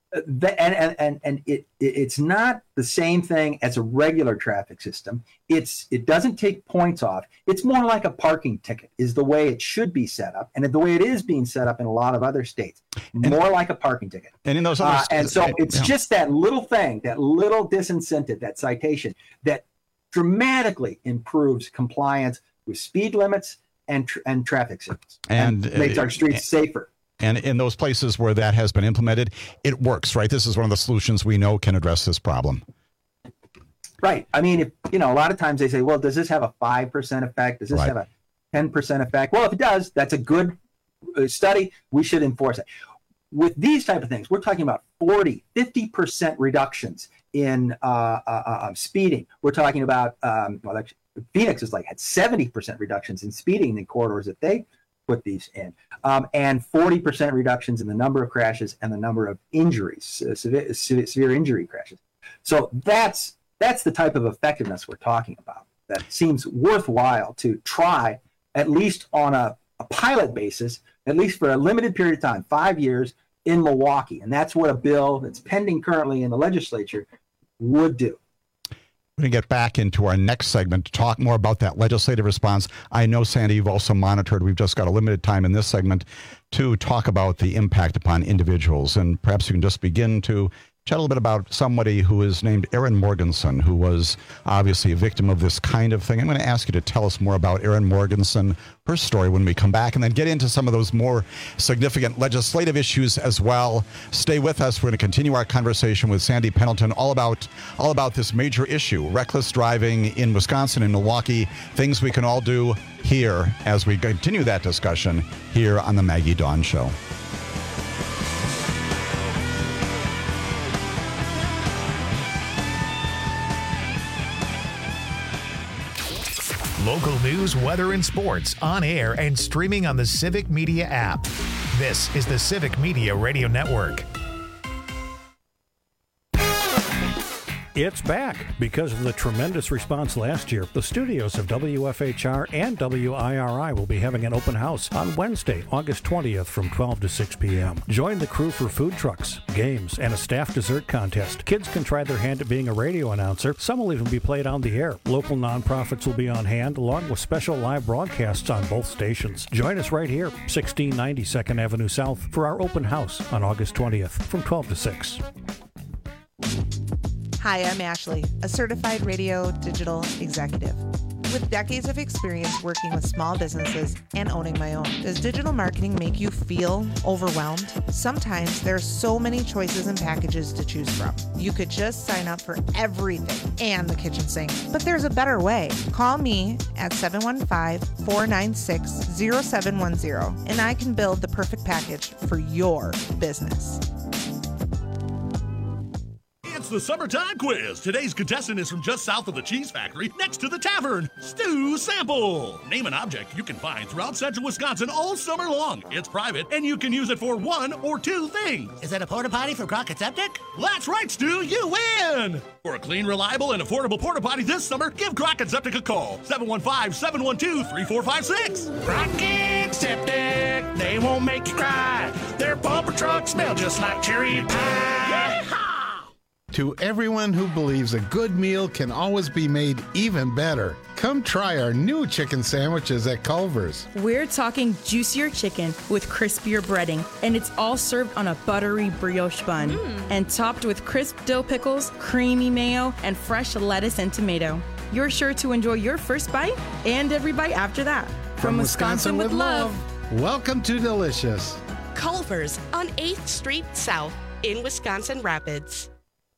it's not the same thing as a regular traffic system. It doesn't take points off. It's more like a parking ticket is the way it should be set up, and the way it is being set up in a lot of other states. More like a parking ticket. And in those other and so it's just that little thing, that little disincentive, that citation, that dramatically improves compliance with speed limits and traffic signals, and makes our streets safer. And in those places where that has been implemented, it works, right? This is one of the solutions we know can address this problem. Right. I mean, a lot of times they say, well, does this have a 5% effect? Does this have a 10% effect? Well, if it does, that's a good study. We should enforce it. With these type of things, we're talking about 40, 50% reductions in speeding. We're talking about, Phoenix had 70% reductions in speeding in corridors that they put these in, and 40% reductions in the number of crashes and the number of injuries, severe injury crashes. So that's the type of effectiveness we're talking about. That seems worthwhile to try, at least on a pilot basis, at least for a limited period of time, 5 years in Milwaukee. And that's what a bill that's pending currently in the legislature would do. We're going to get back into our next segment to talk more about that legislative response. I know, Sandy, you've also monitored. We've just got a limited time in this segment to talk about the impact upon individuals. And perhaps you can just begin to chat a little bit about somebody who is named Erin Morganson, who was obviously a victim of this kind of thing. I'm going to ask you to tell us more about Erin Morganson, her story, when we come back, and then get into some of those more significant legislative issues as well. Stay with us. We're going to continue our conversation with Sandy Pendleton all about this major issue, reckless driving in Wisconsin and Milwaukee, things we can all do here as we continue that discussion here on the Maggie Dawn Show. Local news, weather, and sports on air and streaming on the Civic Media app. This is the Civic Media Radio Network. It's back. Because of the tremendous response last year, the studios of WFHR and WIRI will be having an open house on Wednesday, August 20th from 12 to 6 p.m. Join the crew for food trucks, games, and a staff dessert contest. Kids can try their hand at being a radio announcer. Some will even be played on the air. Local nonprofits will be on hand, along with special live broadcasts on both stations. Join us right here, 1690 2nd Avenue South, for our open house on August 20th from 12 to 6. Hi, I'm Ashley, a certified radio digital executive. With decades of experience working with small businesses and owning my own, does digital marketing make you feel overwhelmed? Sometimes there are so many choices and packages to choose from. You could just sign up for everything and the kitchen sink. But there's a better way. Call me at 715-496-0710 and I can build the perfect package for your business. It's the Summertime Quiz. Today's contestant is from just south of the Cheese Factory, next to the tavern, Stu Sample. Name an object you can find throughout central Wisconsin all summer long. It's private, and you can use it for one or two things. Is it a porta potty for Crockett Septic? That's right, Stu. You win! For a clean, reliable, and affordable porta potty this summer, give Crockett Septic a call. 715-712-3456. Crockett Septic, they won't make you cry. Their bumper trucks smell just like cherry pie. Yeehaw! To everyone who believes a good meal can always be made even better, come try our new chicken sandwiches at Culver's. We're talking juicier chicken with crispier breading, and it's all served on a buttery brioche bun and topped with crisp dill pickles, creamy mayo, and fresh lettuce and tomato. You're sure to enjoy your first bite and every bite after that. From Wisconsin with love. Welcome to Delicious. Culver's on 8th Street South in Wisconsin Rapids.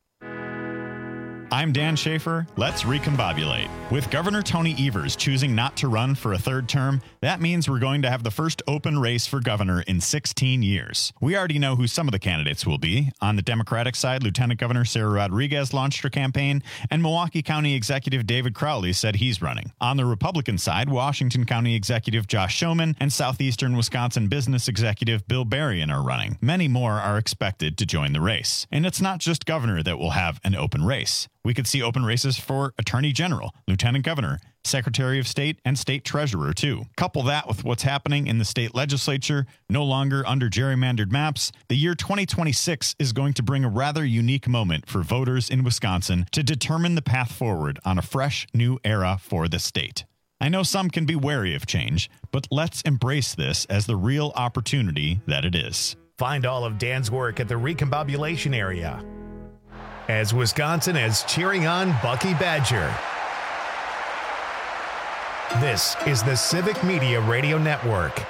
I'm Dan Schaefer. Let's recombobulate. With Governor Tony Evers choosing not to run for a third term, that means we're going to have the first open race for governor in 16 years. We already know who some of the candidates will be. On the Democratic side, Lieutenant Governor Sarah Rodriguez launched her campaign, and Milwaukee County Executive David Crowley said he's running. On the Republican side, Washington County Executive Josh Schoeman and Southeastern Wisconsin Business Executive Bill Berrien are running. Many more are expected to join the race. And it's not just governor that will have an open race. We could see open races for Attorney General, Lieutenant Governor, Secretary of State, and State Treasurer, too. Couple that with what's happening in the state legislature, no longer under gerrymandered maps, the year 2026 is going to bring a rather unique moment for voters in Wisconsin to determine the path forward on a fresh, new era for the state. I know some can be wary of change, but let's embrace this as the real opportunity that it is. Find all of Dan's work at the Recombobulation area. As Wisconsin is cheering on Bucky Badger. This is the Civic Media Radio Network.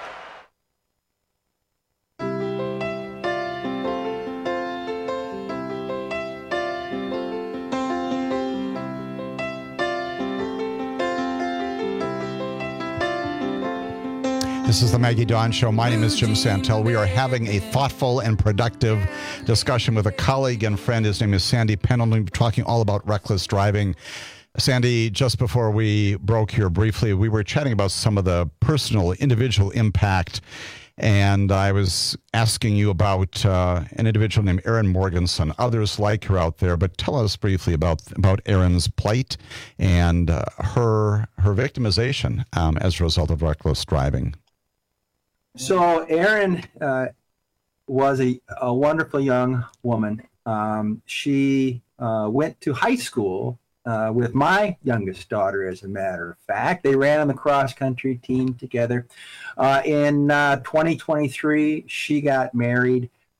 This is the Maggie Dawn Show. My name is Jim Santel. We are having a thoughtful and productive discussion with a colleague and friend. His name is Sandy Pendleton. We're talking all about reckless driving. Sandy, just before we broke here briefly, we were chatting about some of the personal, individual impact. And I was asking you about an individual named Erin Morganson, others like her out there. But tell us briefly about Erin's plight and her victimization as a result of reckless driving. So Erin was a wonderful young woman. She went to high school with my youngest daughter, as a matter of fact. They ran on the cross-country team together. In 2023, she got married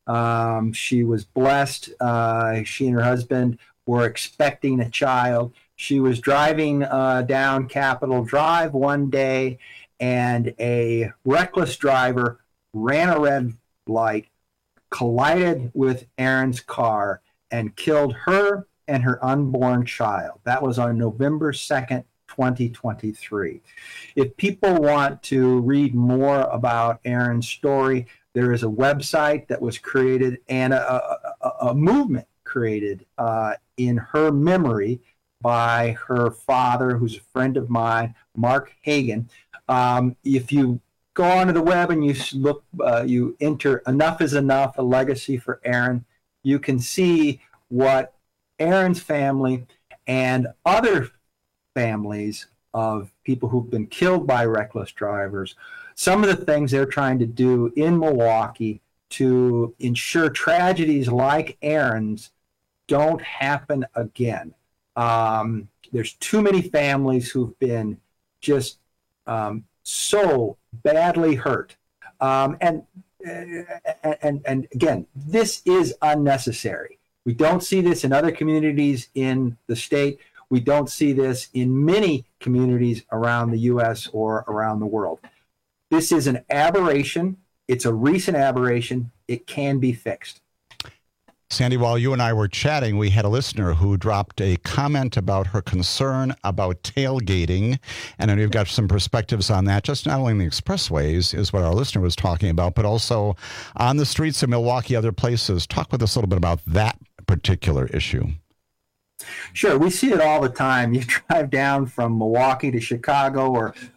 She was blessed. She and her husband were expecting a child. She was driving down Capitol Drive one day, and a reckless driver ran a red light, collided with Erin's car, and killed her and her unborn child. That was on November 2nd, 2023. If people want to read more about Erin's story, there is a website that was created and a movement created in her memory by her father, who's a friend of mine, Mark Hagan. If you go onto the web and you look, you enter "Enough is Enough, a Legacy for Erin," you can see what Erin's family and other families of people who've been killed by reckless drivers, some of the things they're trying to do in Milwaukee to ensure tragedies like Erin's don't happen again. There's too many families who've been just so badly hurt. And again, this is unnecessary. We don't see this in other communities in the state. We don't see this in many communities around the U.S. or around the world. This is an aberration. It's a recent aberration. It can be fixed. Sandy, while you and I were chatting, we had a listener who dropped a comment about her concern about tailgating. And I know you've got some perspectives on that, just not only in the expressways is what our listener was talking about, but also on the streets of Milwaukee, other places. Talk with us a little bit about that particular issue. Sure, we see it all the time. You drive down from Milwaukee to Chicago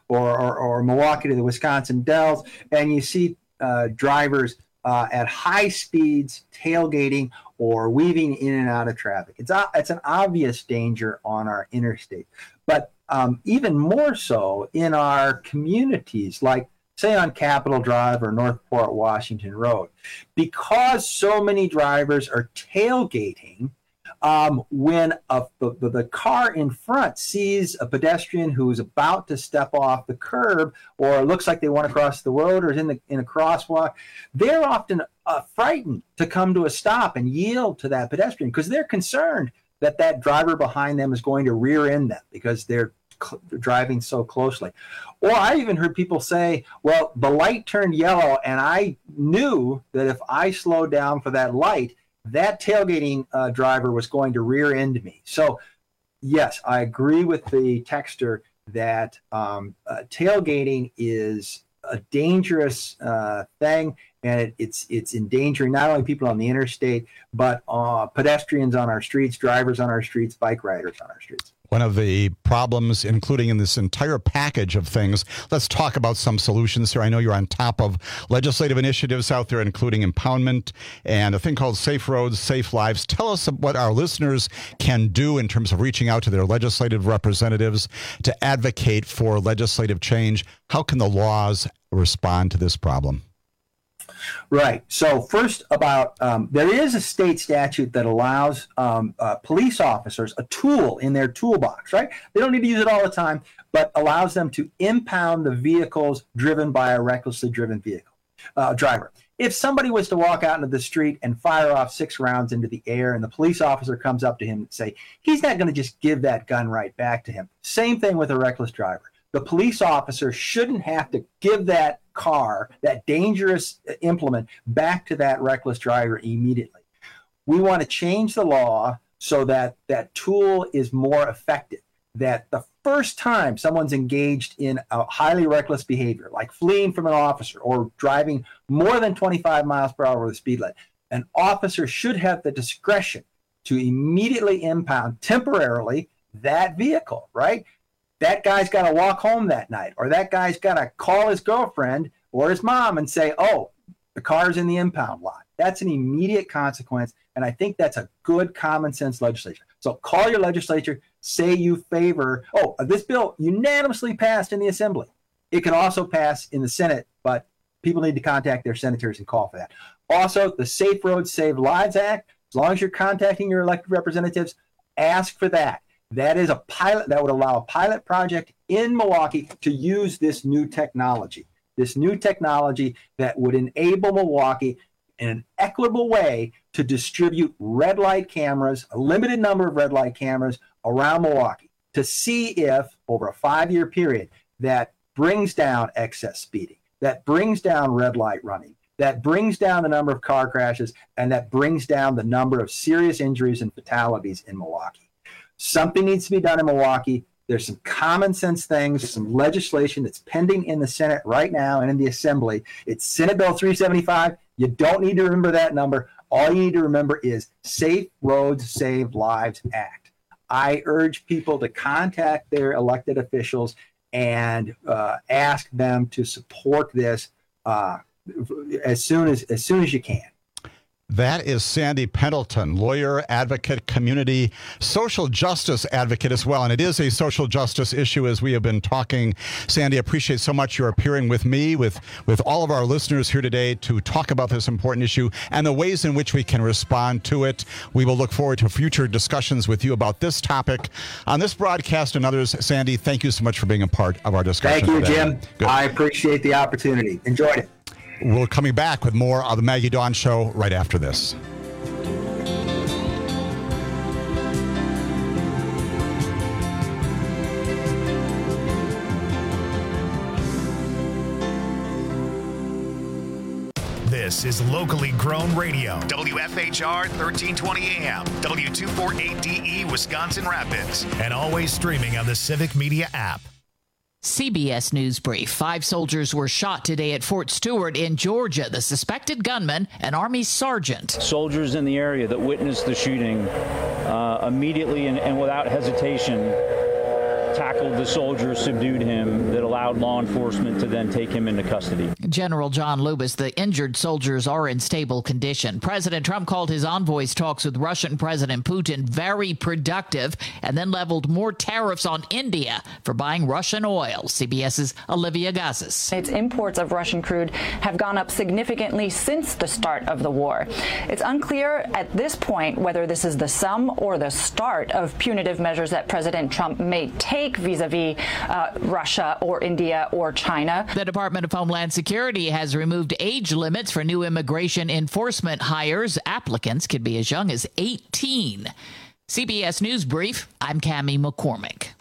or Milwaukee to the Wisconsin Dells, and you see drivers at high speeds tailgating or weaving in and out of traffic. It's an obvious danger on our interstate, but even more so in our communities, like say on Capitol Drive or Northport Washington Road, because so many drivers are tailgating. When the car in front sees a pedestrian who's about to step off the curb or looks like they want to cross the road or is in a crosswalk, they're often frightened to come to a stop and yield to that pedestrian because they're concerned that that driver behind them is going to rear end them because they're driving so closely. Or I even heard people say, well, the light turned yellow and I knew that if I slowed down for that light, that tailgating driver was going to rear end me. So, yes, I agree with the texter that tailgating is a dangerous thing, and it's endangering not only people on the interstate, but pedestrians on our streets, drivers on our streets, bike riders on our streets. One of the problems, including in this entire package of things, let's talk about some solutions here. I know you're on top of legislative initiatives out there, including impoundment and a thing called Safe Roads, Safe Lives. Tell us what our listeners can do in terms of reaching out to their legislative representatives to advocate for legislative change. How can the laws respond to this problem? Right. So first about, there is a state statute that allows police officers a tool in their toolbox, right? They don't need to use it all the time, but allows them to impound the vehicles driven by a recklessly driven vehicle driver. If somebody was to walk out into the street and fire off 6 rounds into the air and the police officer comes up to him and say, he's not going to just give that gun right back to him. Same thing with a reckless driver. The police officer shouldn't have to give that car, that dangerous implement, back to that reckless driver immediately. We want to change the law so that that tool is more effective, that the first time someone's engaged in a highly reckless behavior, like fleeing from an officer or driving more than 25 miles per hour over the speed limit, an officer should have the discretion to immediately impound temporarily that vehicle, right? That guy's got to walk home that night, or that guy's got to call his girlfriend or his mom and say, oh, the car's in the impound lot. That's an immediate consequence, and I think that's a good common sense legislation. So call your legislature, say you favor, this bill unanimously passed in the Assembly. It can also pass in the Senate, but people need to contact their senators and call for that. Also, the Safe Roads, Save Lives Act, as long as you're contacting your elected representatives, ask for that. That is a pilot that would allow a pilot project in Milwaukee to use this new technology that would enable Milwaukee in an equitable way to distribute red light cameras, a limited number of red light cameras around Milwaukee, to see if over a 5-year period that brings down excess speeding, that brings down red light running, that brings down the number of car crashes, and that brings down the number of serious injuries and fatalities in Milwaukee. Something needs to be done in Milwaukee. There's some common sense things, some legislation that's pending in the Senate right now and in the Assembly. It's Senate Bill 375. You don't need to remember that number. All you need to remember is Safe Roads Save Lives Act. I urge people to contact their elected officials and ask them to support this as soon as you can. That is Sandy Pendleton, lawyer, advocate, community, social justice advocate as well. And it is a social justice issue, as we have been talking. Sandy, I appreciate so much your appearing with me, with all of our listeners here today to talk about this important issue and the ways in which we can respond to it. We will look forward to future discussions with you about this topic on this broadcast and others. Sandy, thank you so much for being a part of our discussion today. Thank you, Jim. Good. I appreciate the opportunity. Enjoyed it. We're coming back with more of the Maggie Dawn Show right after this. This is locally grown radio. WFHR 1320 AM, W248DE Wisconsin Rapids, and always streaming on the Civic Media app. CBS News Brief. 5 soldiers were shot today at Fort Stewart in Georgia. The suspected gunman, an Army sergeant. Soldiers in the area that witnessed the shooting immediately and without hesitation tackled the soldier, subdued him, that allowed law enforcement to then take him into custody. General John Lubis, the injured soldiers are in stable condition. President Trump called his envoy's talks with Russian President Putin very productive and then leveled more tariffs on India for buying Russian oil. CBS's Olivia Gazis. Its imports of Russian crude have gone up significantly since the start of the war. It's unclear at this point whether this is the sum or the start of punitive measures that President Trump may take vis-a-vis Russia or India or China. The Department of Homeland Security has removed age limits for new immigration enforcement hires. Applicants could be as young as 18. CBS News Brief, I'm Cammie McCormick.